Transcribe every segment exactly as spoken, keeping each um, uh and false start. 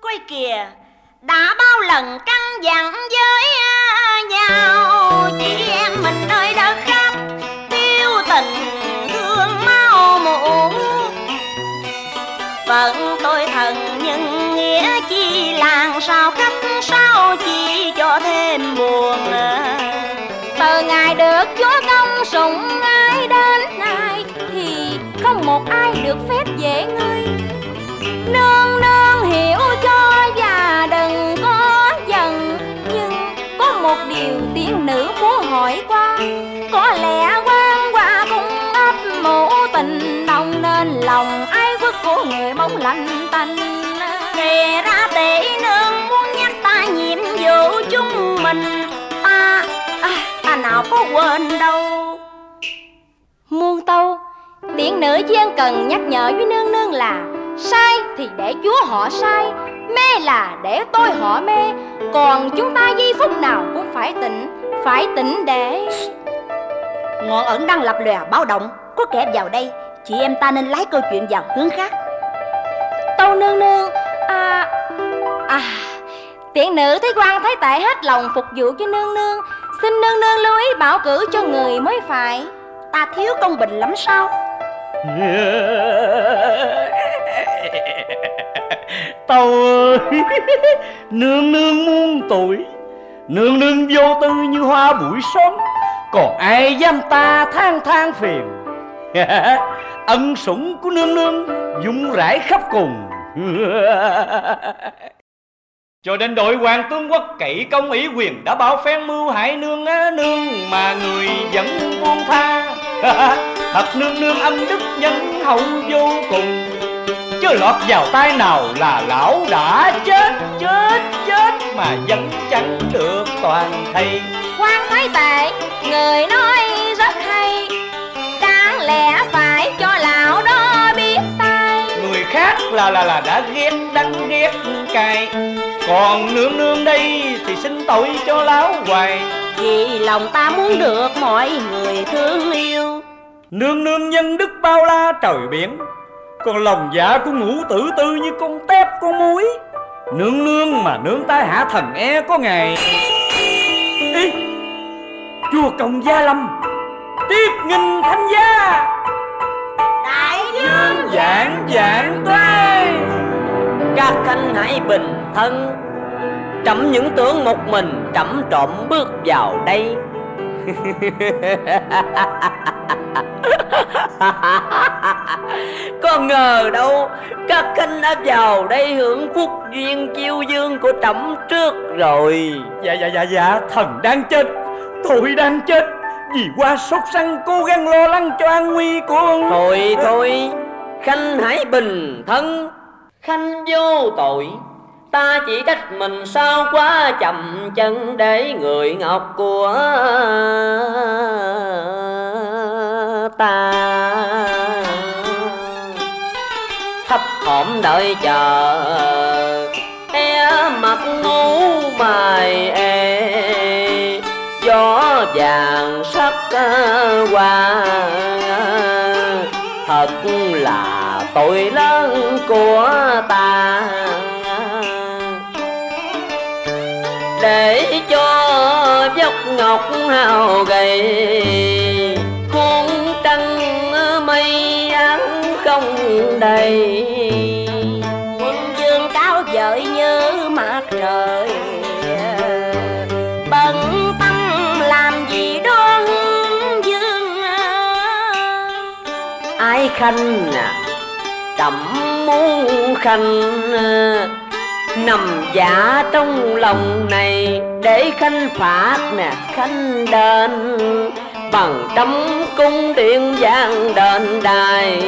Quay kìa, đã bao lần căn dặn với nhau, chị em mình nơi đất khách thiếu tình thương mau muộn. Phận tôi thần nhưng nghĩa chi làng sao khách sao chi cho thêm buồn. Từ ngày được Chúa công sủng ai đến ai thì không một ai được phép dễ ngươi. Nương nương hiểu cho và đừng có giận, nhưng có một điều tiên nữ muốn hỏi qua. Có lẽ quan qua cung ấp mộ tình nồng nên lòng ai quốc của người mong lạnh tanh. Kể ra tỷ nương muốn nhắc ta nhiệm vụ chúng mình, ta à, ta nào có quên đâu. Muôn tâu, tiện nữ chỉ cần nhắc nhở với nương nương là sai thì để Chúa họ sai, mê là để tôi họ mê. Còn chúng ta giây phút nào cũng phải tỉnh, phải tỉnh để... Ngọn ẩn đang lập lòe báo động, có kẻ vào đây. Chị em ta nên lái câu chuyện vào hướng khác. Tâu nương nương, à... À... Tiện nữ thấy quan thấy tệ hết lòng phục vụ cho nương nương, xin nương nương lưu ý bảo cử cho người mới phải. Ta thiếu công bình lắm sao? Tâu ơi, nương nương muôn tuổi, nương nương vô tư như hoa buổi sớm, còn ai dám ta than than phiền. Ân sủng của nương nương dũng rải khắp cùng. Cho đến đội hoàng tướng quốc cậy công ủy quyền đã bảo phen mưu hại nương á nương mà người vẫn buông tha. Thật nương nương ân đức nhân hậu vô cùng, chứ lọt vào tay nào là lão đã chết chết chết mà vẫn chẳng được toàn thây. Quan thấy tệ, người nói rất hay, đáng lẽ phải cho lão đó biết tay. Người khác là là là đã ghét đắng ghét cay, còn nương nương đây thì xin tội cho lão hoài. Vì lòng ta muốn được mọi người thương yêu. Nương nương nhân đức bao la trời biển, còn lòng dạ của ngũ tử tư như con tép con muối. Nương nương mà nương tai hạ thần e có ngày. Ý, chùa Công Gia Lâm tiếp nghinh thánh gia. Đại dương vạn vạn tuế. Các khanh hãy bình thân, trẫm những tưởng một mình trẫm trộm bước vào đây. Có ngờ đâu các khanh đã vào đây hưởng phúc duyên chiêu dương của trẫm trước rồi. Dạ dạ dạ dạ, thần đang chết, tôi đang chết vì qua sốt sắng cố gắng lo lắng cho an nguy của... Thôi thôi, khanh hãy bình thân, khanh vô tội. Ta chỉ trách mình sao quá chậm chân để người ngọc của ta thấp thỏm đợi chờ, e mặt ngủ mài ê, gió vàng sắc qua. Thật là tội lớn của ta, để cho dốc ngọc hào gầy, khuôn trăng mây áng không đầy. Quân dương cao vời như mặt trời, bận tâm làm gì đó hướng dương. Ai khanh à, trẫm muốn khanh nằm dạ trong lòng này, để khanh phạt nè khanh đền bằng trăm cung điện vang đền đài.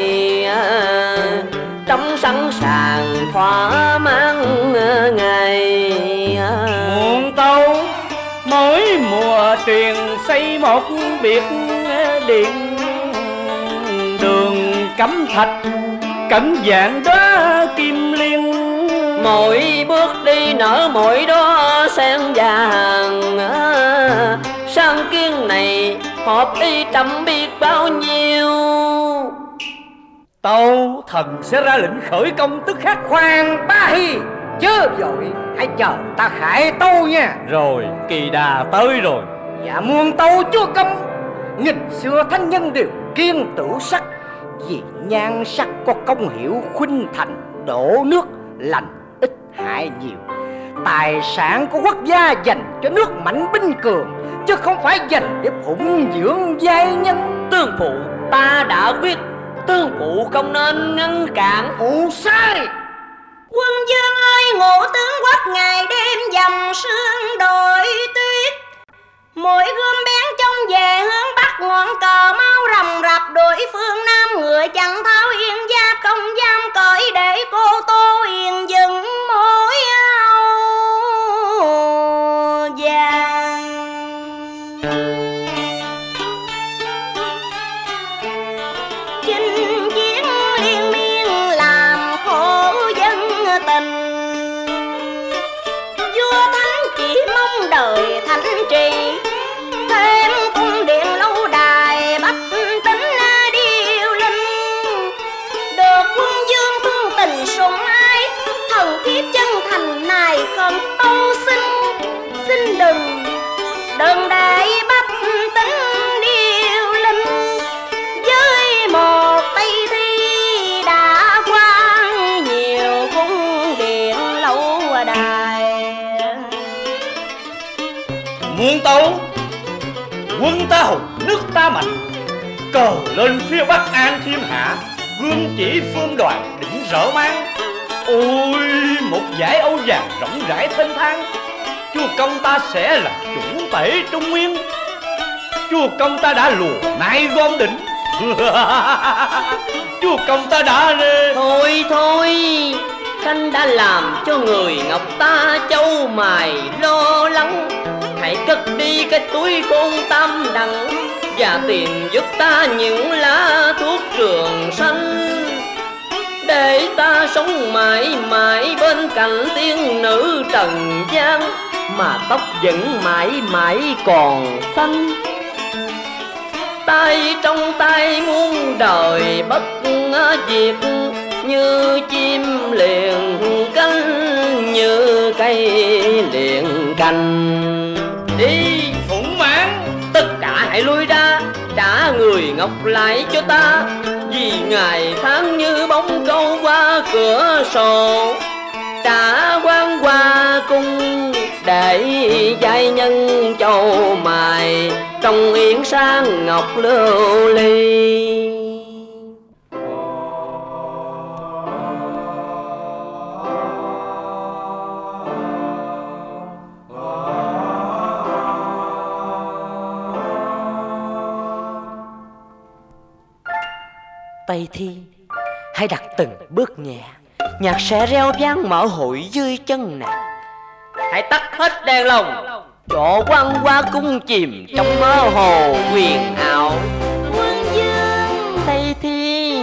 Trẫm sẵn sàng thỏa mãn ngày. Muôn tâu mỗi mùa truyền xây một biệt điện, đường cấm thạch cẩn vạn đóa kim liên. Mỗi bước đi nở mỗi đó sen vàng, sang kiên này họp đi trẫm biết bao nhiêu. Tâu thần sẽ ra lệnh khởi công tức khắc. Khoan ba hi, chớ vội, hãy chờ ta khải tâu nha. Rồi, kỳ đà tới rồi. Dạ muôn tâu chúa công. Nghìn xưa thánh nhân đều kiêng tửu sắc, vì nhan sắc có công hiệu khuynh thành, đổ nước lành ít hại nhiều. Tài sản của quốc gia dành cho nước mạnh binh cường, chứ không phải dành để phụng dưỡng giai nhân. Tương phụ ta đã quyết, tương phụ không nên ngăn cản. Phụ sai. Quân vương ơi, ngũ tướng quốc ngày đêm dầm sương đổi tuyết. Mỗi gươm bén trông về hướng bắc, ngọn cờ mau rầm rập đuổi phương nam. Ngựa chẳng tháo yên giáp, không dám cởi để cô Tô Yên dừng mối áo vàng. Chinh chiến liên miên làm khổ dân tình, vua thánh chỉ mong đời thánh trì. Thêm cung điện lâu đài bách tính điêu linh, được quân vương thương tình sủng ái. Thần kiếp chân thành này khẩn tâu xin, xin đừng đừng để bách tính điêu linh. Với một Tây Thi đã qua nhiều cung điện lâu đài. Muôn tâu, quân ta hùng, nước ta mạnh, cờ lên phía bắc an thiên hạ, gươm chỉ phương đoàn đỉnh rỡ mang. Ôi, một dải âu vàng rộng rãi thênh thang, chúa công ta sẽ là chủ tể Trung Nguyên. Chúa công ta đã lùa nai gom đỉnh. Chúa công ta đã... Thôi thôi, Khanh đã làm cho người ngọc ta châu mài lo lắng. Hãy cất đi cái túi khôn tam đẳng, và tìm giúp ta những lá thuốc trường xanh, để ta sống mãi mãi bên cạnh tiên nữ trần gian, mà tóc vẫn mãi mãi còn xanh. Tay trong tay muôn đời bất diệt, như chim liền cánh, như cây liền cành. Đi Phụng mãn, tất cả hãy lui ra, trả người ngọc lại cho ta, vì ngày tháng như bóng câu qua cửa sổ. Trả quan hoa cung để giai nhân châu mài, trong yến sang ngọc lưu ly. Tây Thi, hãy đặt từng bước nhẹ, nhạc sẽ reo vang mở hội dưới chân nàng. Hãy tắt hết đèn lồng, cho quan hoa cung chìm trong mơ hồ huyền ảo. Quân vương Tây Thi.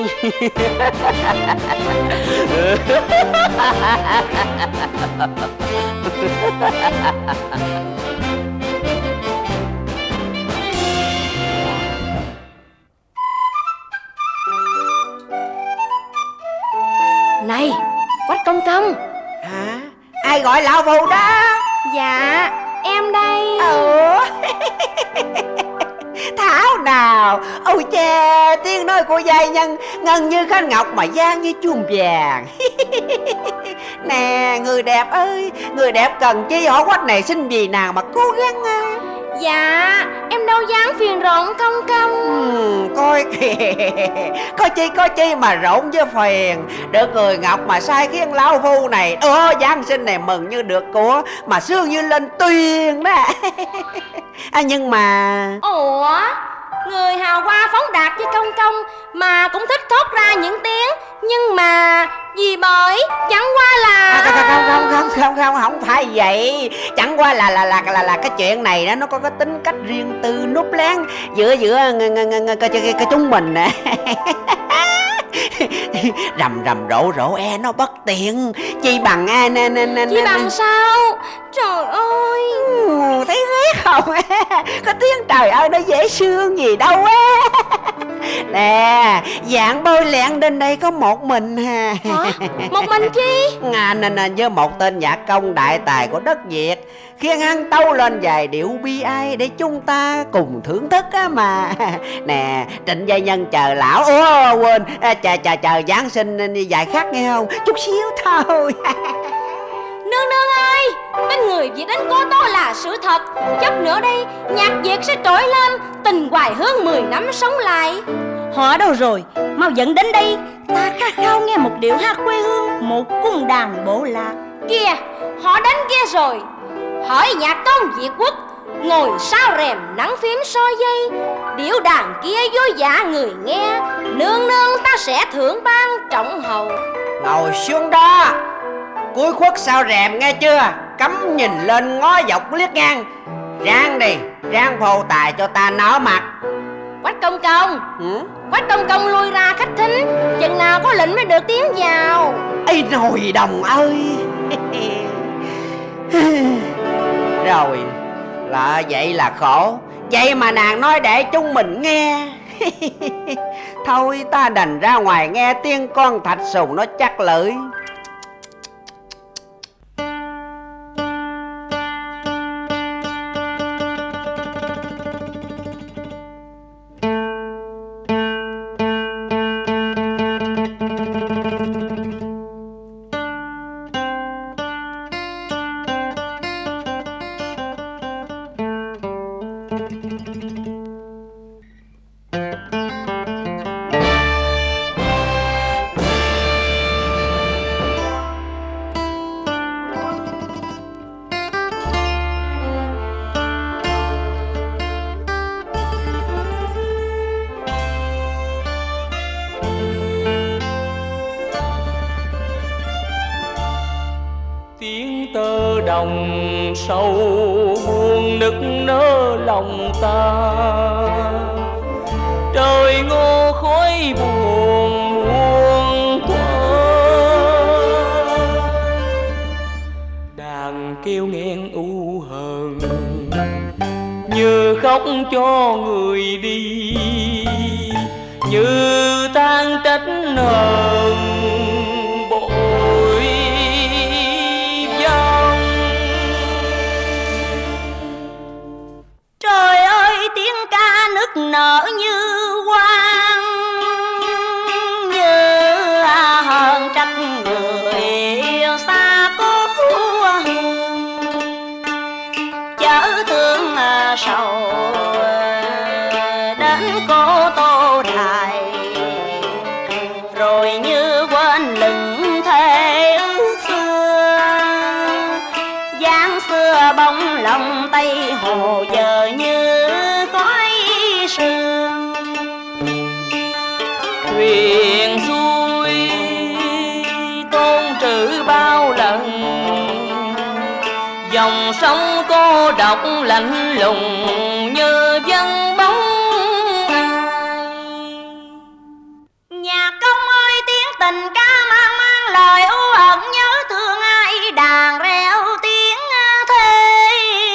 Này, Quách công công. Hả? Ai gọi lão phù đó? Dạ, em đây. Ủa? Thảo nào. Ôi cha, tiếng nói của giai nhân ngân như khanh ngọc mà vang như chuông vàng. Nè, người đẹp ơi, người đẹp cần chi hỏi Quách này xin gì nào mà cố gắng à. Dạ, em đâu dám phiền rộn công công. Ừ, coi kìa, có chi có chi mà rộn với phiền. Được người ngọc mà sai khiến lão phu này, ơ Giáng sinh này mừng như được của, mà sướng như lên tuyền đó. À, nhưng mà... Ủa, người hào hoa phóng đạt với công công mà cũng thích thốt ra những tiếng nhưng mà vì bởi chẳng qua là... À, không, không, không, không, không, không, không phải vậy. Chẳng qua là là là là, là cái chuyện này đó, nó có cái tính cách riêng tư núp lén giữa giữa cái chúng mình nè. Rầm rầm rộ rộ e nó bất tiện, chi bằng a nè nè nè Chi bằng sao? Trời ơi, ừ, thấy ghét không? Có tiếng trời ơi nó dễ thương gì đâu á. Nè, dạng bôi lẹn đến đây có một mình ha. hả? Một mình chi? Nga nên nên với một tên nhạc công đại tài của đất Việt, khiến hắn tấu lên vài điệu bi ai để chúng ta cùng thưởng thức á mà. Nè, Trịnh gia nhân chờ lão. Ủa quên, chờ chờ chờ Giáng sinh đi vài khắc nghe không? Chút xíu thôi. Nương nương ơi, bên người Việt đánh cố tố là sự thật. Chút nữa đây nhạc Việt sẽ trỗi lên, tình hoài hương mười năm sống lại. Họ đâu rồi? Mau dẫn đến đây, ta khát khao nghe một điệu hát quê hương, một cung đàn bộ lạc. Kìa, họ đánh kia rồi. Hỏi nhạc công Việt quốc, ngồi sau rèm nắng phím soi dây, điệu đàn kia vui dạ người nghe. Nương nương ta sẽ thưởng ban trọng hầu. Ngồi xuống đó, cúi khuất sau rèm nghe chưa? Cấm nhìn lên ngó dọc liếc ngang. Ráng đi, ráng phô tài cho ta nở mặt. Quách công công, ừ? Quách công công lui ra khách thính, chừng nào có lệnh mới được tiến vào. Ây nồi đồng ơi. Rồi, là vậy là khổ. Vậy mà nàng nói để chúng mình nghe. Thôi ta đành ra ngoài nghe tiếng con thạch sùng nó chắc lưỡi. Tiếng tơ đồng sâu buồn nức nở lòng ta, trời ngô khói buồn muôn thuở. Đàn kêu nghẹn u hờn như khóc cho người đi, như than trách hờn bội vong. Trời ơi, tiếng ca nức nở như hoang, như hờn trách người yêu xa cố hương. Chớ thương sầu đến cô Tô Đài, rồi như quên lừng thề ước xưa. Giang xưa bóng lòng Tây Hồ giờ như khói sương. Thuyền xuôi tôn trữ bao lần, dòng sông cô độc lạnh lùng như vắng bóng ai. Nhạc công ơi, tiếng tình ca mang mang lời u hận nhớ thương ai. Đàn reo tiếng thê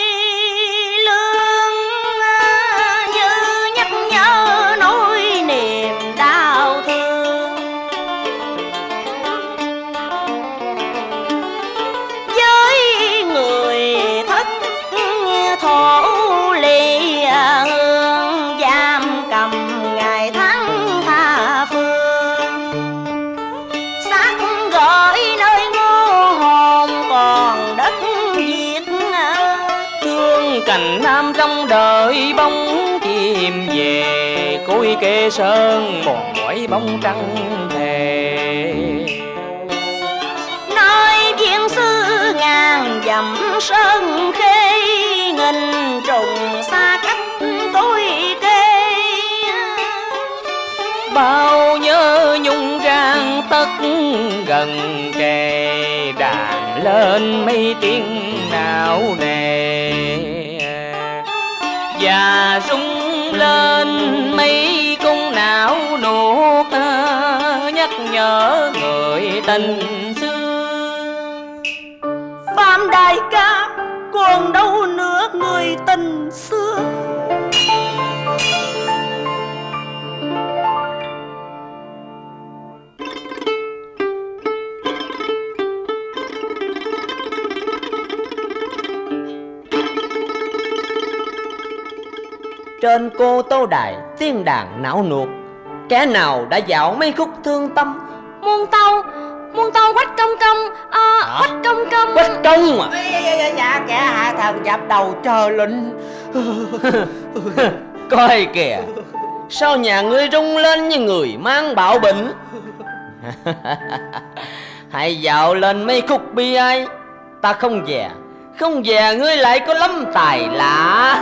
lương như nhắc nhớ nỗi niềm đau thương. Với người thất thổ ly hương, giam cầm ngày tháng tha phương. Xác gửi nơi ngô hồn còn đất Việt. Thương cành nam trong đời bóng chìm về, cối kê sơn mòn mỏi bóng trăng thề. Nơi viên sư ngàn dặm sơn khê, nghìn trùng xa cách tôi kê. Bao nhớ nhung rang tất gần kề, đàn lên mấy tiếng não nề. Và rung lên mấy cung não nuốt, nhắc nhở người tình xưa. Phạm đại ca, còn đâu nữa người tình xưa. Trên cô tô đài tiếng đàn não nuột, kẻ nào đã dạo mấy khúc thương tâm. Muôn tâu, muôn tâu quách công công, à, quách công công. Quách công à? Dạ, dạ, dạ, dạ, kẻ hạ thần dập đầu chờ lệnh. Coi kìa, sao nhà ngươi rung lên như người mang bạo bệnh. Hãy dạo lên mấy khúc bi ai, ta không dè, không dè ngươi lại có lắm tài lạ.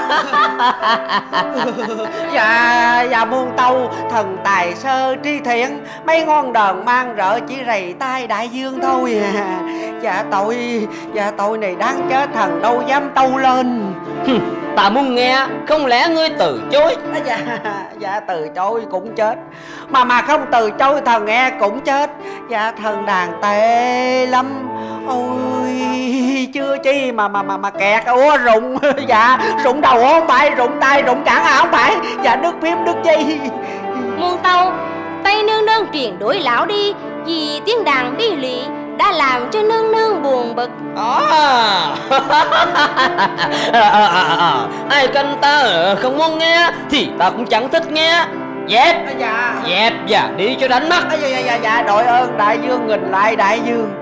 Dạ, dạ muôn tâu thần tài sơ tri thiện, mấy ngón đờn mang rợ chỉ rầy tai đại dương thôi à. Dạ tội, dạ tội này đáng chết, thần đâu dám tâu lên. Ta muốn nghe, không lẽ ngươi từ chối? Dạ, dạ từ chối cũng chết, mà mà không từ chối thần nghe cũng chết. Dạ thần đàn tệ lắm. Ôi chưa chi mà mà mà mà kẹt ủa rụng. Dạ rụng đầu không phải, rụng tay rụng cẳng à không phải. Dạ đứt phím đứt chi. Muôn tâu, Tây nương nương truyền đuổi lão đi, vì tiếng đàn bi lụy đã làm cho nương nương buồn bực. À, à, à, à, ai canh ta không muốn nghe thì ta cũng chẳng thích nghe. Dẹp, dạ. dẹp và đi cho đánh mắt. Dạ, dạ, dạ, dạ đội ơn đại dương, nghìn lại đại dương.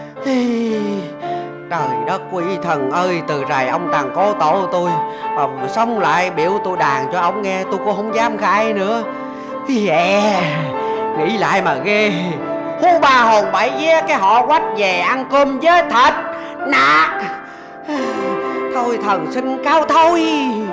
Trời đất quý thần ơi, từ rày ông tàn cố tổ tôi mà xong lại biểu tôi đàn cho ông nghe, tôi cũng không dám khai nữa. Yeah, nghĩ lại mà ghê. Hú ba hồn bảy vía cái họ quách về ăn cơm với thịt nạt. Thôi thần xin cáo thôi.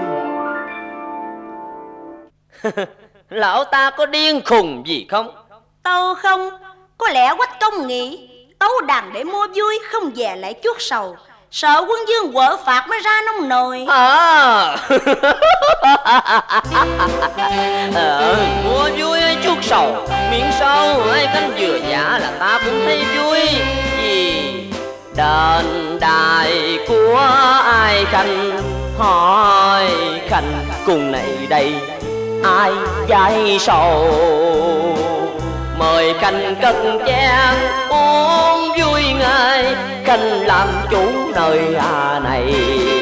Lão ta có điên khùng gì không? Tâu không, có lẽ quách công nghĩ tấu đàn để mua vui, không về lại chuốt sầu, sợ quân vương quở phạt mới ra nông nồi. À, à mua vui hay chuốt sầu, miễn sao ai canh vừa giả là ta cũng thấy vui. Vì đền đài của ai khanh, hỏi khanh cùng này đây ai dạy sầu. Mời khanh cất chén uống vui ngay, khanh làm chủ nơi hà này.